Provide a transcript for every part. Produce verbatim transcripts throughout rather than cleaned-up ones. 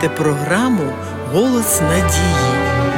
слухаєте програму «Голос надії».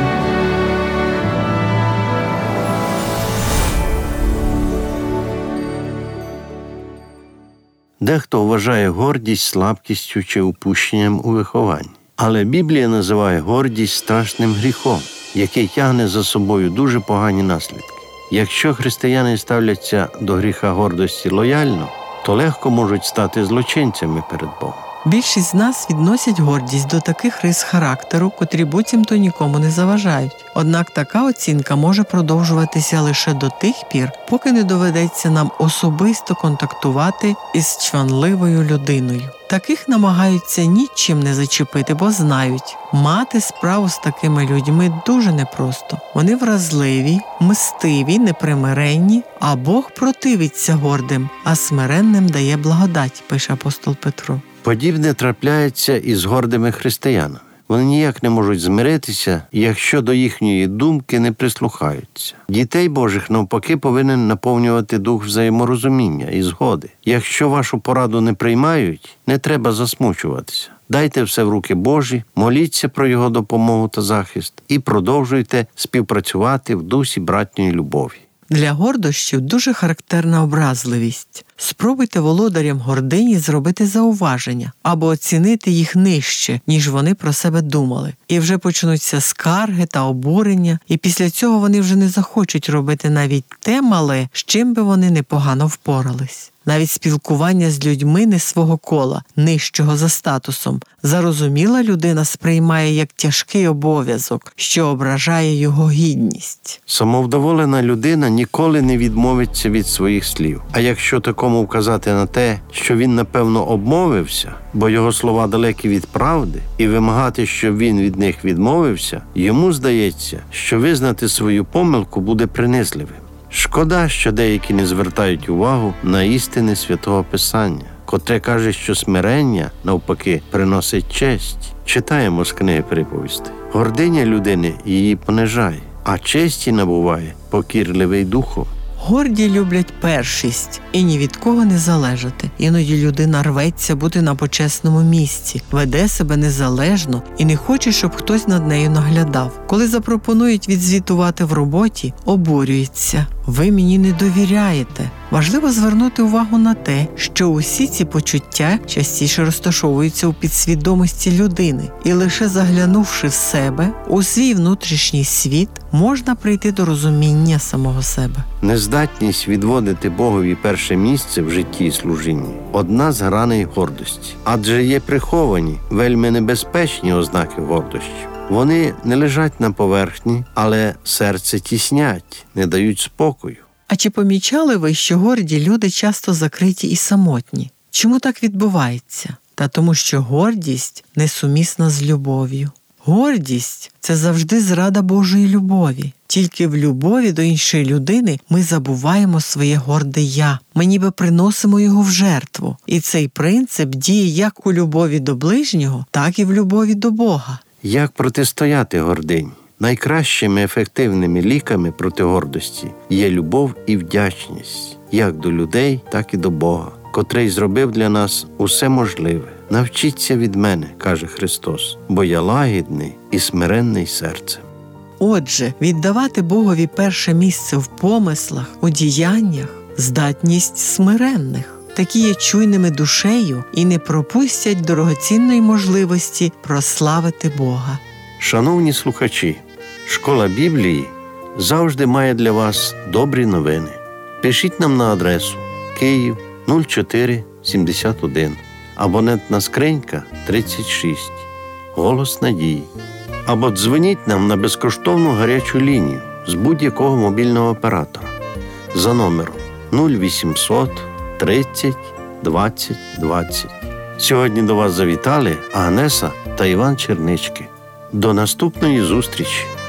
Дехто вважає гордість слабкістю чи упущенням у вихованні. Але Біблія називає гордість страшним гріхом, який тягне за собою дуже погані наслідки. Якщо християни ставляться до гріха гордості лояльно, то легко можуть стати злочинцями перед Богом. Більшість з нас відносять гордість до таких рис характеру, котрі буцімто нікому не заважають. Однак така оцінка може продовжуватися лише до тих пір, поки не доведеться нам особисто контактувати із чванливою людиною. Таких намагаються нічим не зачепити, бо знають, мати справу з такими людьми дуже непросто. Вони вразливі, мстиві, непримиренні, а Бог противиться гордим, а смиренним дає благодать, пише апостол Петро. Подібне трапляється і з гордими християнами. Вони ніяк не можуть змиритися, якщо до їхньої думки не прислухаються. Дітей Божих, навпаки, повинен наповнювати дух взаєморозуміння і згоди. Якщо вашу пораду не приймають, не треба засмучуватися. Дайте все в руки Божі, моліться про Його допомогу та захист і продовжуйте співпрацювати в дусі братньої любові. Для гордощів дуже характерна образливість. Спробуйте володарям гордині зробити зауваження або оцінити їх нижче, ніж вони про себе думали. І вже почнуться скарги та обурення, і після цього вони вже не захочуть робити навіть те мале, з чим би вони непогано впорались. Навіть спілкування з людьми не свого кола, нижчого за статусом, зарозуміла людина сприймає як тяжкий обов'язок, що ображає його гідність. Самовдоволена людина ніколи не відмовиться від своїх слів. А якщо такому вказати на те, що він, напевно, обмовився, бо його слова далекі від правди, і вимагати, щоб він від них відмовився, йому здається, що визнати свою помилку буде принизливим. Шкода, що деякі не звертають увагу на істини Святого Писання, котре каже, що смирення, навпаки, приносить честь. Читаємо з книги Приповістей. Гординя людини її понижає, а честі набуває покірливий духом. Горді люблять першість і ні від кого не залежати. Іноді людина рветься бути на почесному місці, веде себе незалежно і не хоче, щоб хтось над нею наглядав. Коли запропонують відзвітувати в роботі, обурюється. Ви мені не довіряєте. Важливо звернути увагу на те, що усі ці почуття частіше розташовуються у підсвідомості людини, і лише заглянувши в себе, у свій внутрішній світ, можна прийти до розуміння самого себе. Нездатність відводити Богові перше місце в житті і служінні – одна з граней гордості. Адже є приховані, вельми небезпечні ознаки гордощів. Вони не лежать на поверхні, але серце тіснять, не дають спокою. А чи помічали ви, що горді люди часто закриті і самотні? Чому так відбувається? Та тому, що гордість несумісна з любов'ю. Гордість – це завжди зрада Божої любові. Тільки в любові до іншої людини ми забуваємо своє горде «я». Ми ніби приносимо його в жертву. І цей принцип діє як у любові до ближнього, так і в любові до Бога. Як протистояти гордині? Найкращими ефективними ліками проти гордості є любов і вдячність, як до людей, так і до Бога, котрий зробив для нас усе можливе. «Навчіться від мене, – каже Христос, – бо я лагідний і смиренний серцем». Отже, віддавати Богові перше місце в помислах, у діяннях – здатність смиренних. Такі є чуйними душею і не пропустять дорогоцінної можливості прославити Бога. Шановні слухачі, Школа Біблії завжди має для вас добрі новини. Пишіть нам на адресу Київ нуль чотири сімдесят один, абонентна скринька тридцять шість, Голос Надії. Або дзвоніть нам на безкоштовну гарячу лінію з будь-якого мобільного оператора за номером нуль вісімсот тридцять двадцять двадцять. Сьогодні до вас завітали Агнеса та Іван Чернички. До наступної зустрічі!